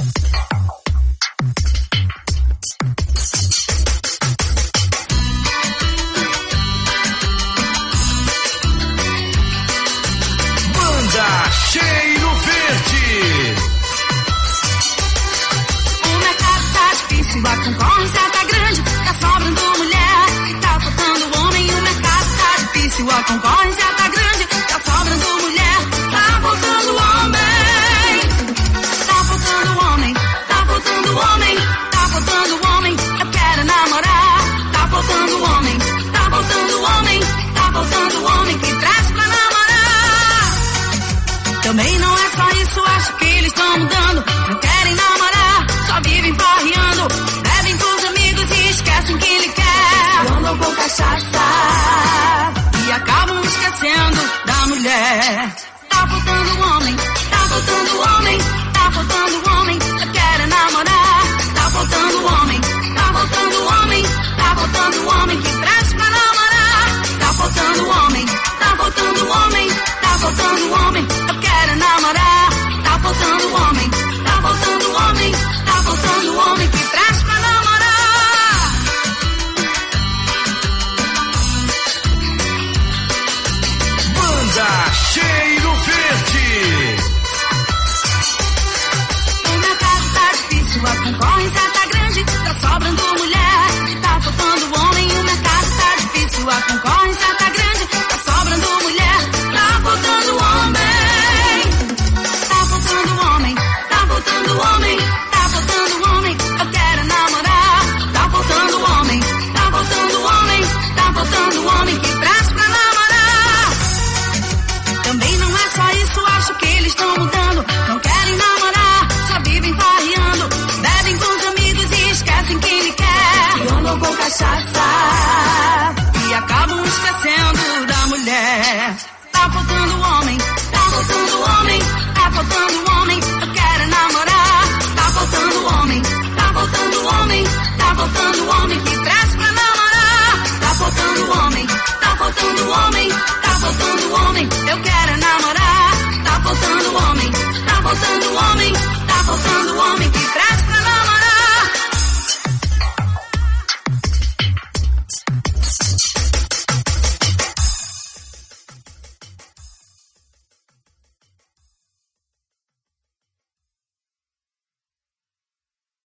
Cheiro Verde. O mercado tá difícil, a concorrência tá grande, tá sobrando mulher, tá faltando homem. O mercado tá difícil, a concorrência tá grande, tá sobrando mulher, tá faltando homem. Tá faltando homem, tá faltando homem, tá faltando homem. Eu quero namorar. Tá faltando homem, tá faltando homem, tá faltando homem que traz pra namorar. Também não é só isso, acho que eles estão mudando. Não querem namorar, só vivem farreando. Bebem com os amigos e esquecem que ele quer. Andam com cachaça e acabam esquecendo da mulher. Tá faltando homem, tá faltando homem, tá faltando